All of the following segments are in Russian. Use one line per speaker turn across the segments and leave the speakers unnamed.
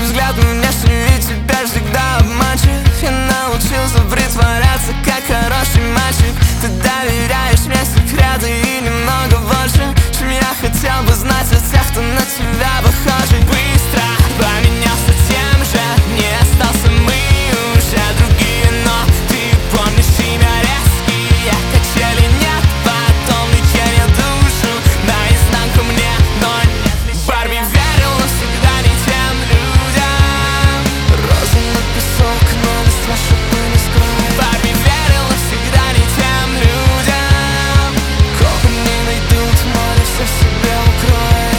взгляд мой внешний вид теперь всегда обманчив. Я научился притворяться, как хороший мальчик. Ты доверяешь мне секреты и немного больше, чем я хотел бы знать от тех, кто на тебя похожий. Быстро поменялся тем же, не остался мы уже другие, но ты помнишь имя резкие качели, нет, потом лечение душу наизнанку мне, но нет. Барби верила всегда не тем людям, розы на песок, но листва шипы не скроет. Барби верила всегда не тем людям, копы не найдут, море все в себе укроет.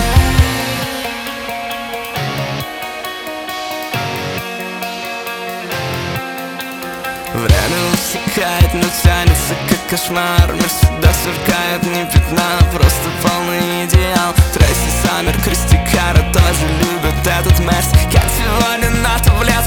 Время усекает, но тянется как кошмар. Мир всегда сверкает, не пятна, просто полный идеал. Трейси, Саммер, Кристи, Кара тоже любят этот мерз. Как сегодня на таблетке